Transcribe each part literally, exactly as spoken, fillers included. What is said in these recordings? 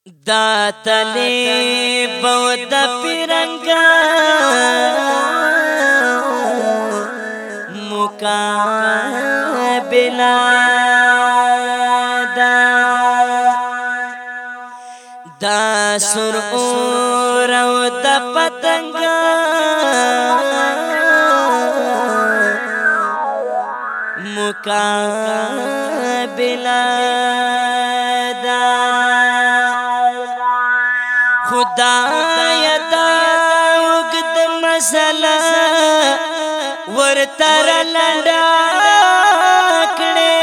دا تلی بود پیرنگا مقابلہ دا دا سر اور او دا پتنگا مقابلہ خدای دا وګد مسله ورتر لنډا کړې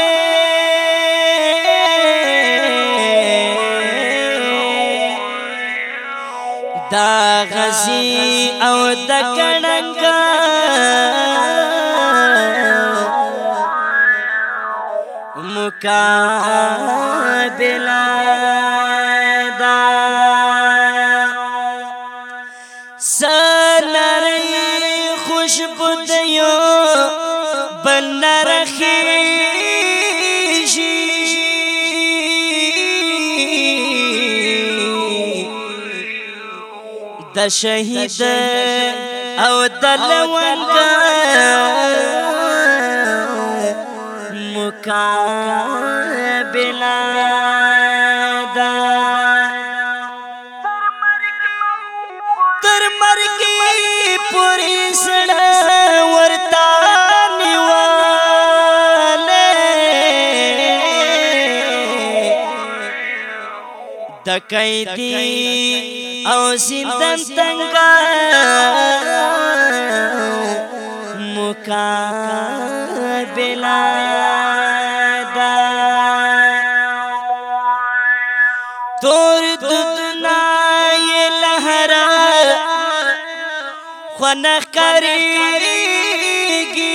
دا غزي او د کڼنګا مقابله سنری خوشبو دیو بل نرخیشی د شهید او د لونګا مقابله پوری سڑا ورتا نیوالے دکائی دی او سندن تنگا مقابلہ دا تور ددنا یہ لہرا خونخ کریگی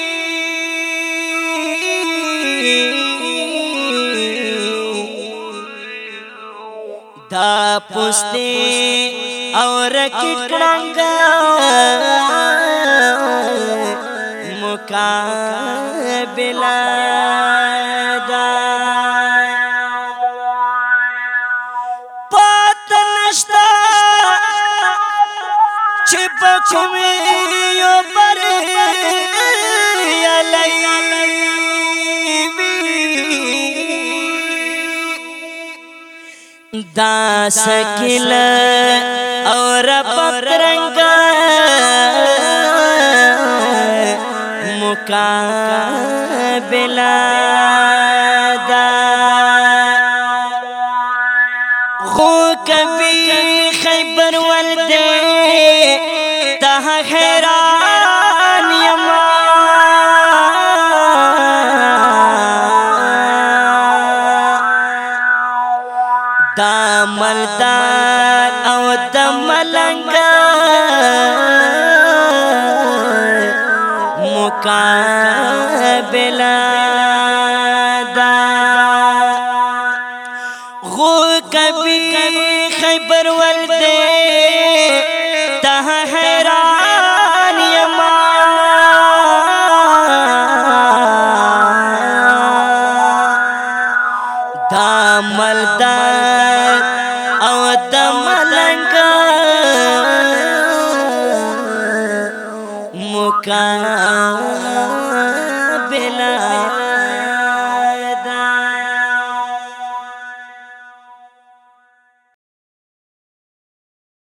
دا پستی اور کٹنگا مقابلہ دا پات نشتا چپکوی یو پر علیوی دا سکل اور پترنگا مقابلہ دا خو کبھی خیبر والدے تہا خیران یما دا ملدان او دا ملنگا مقابلہ دا خو کبھی خیبر والدے تہا حیران یما دا ملدان او دا ملنگا مقابلہ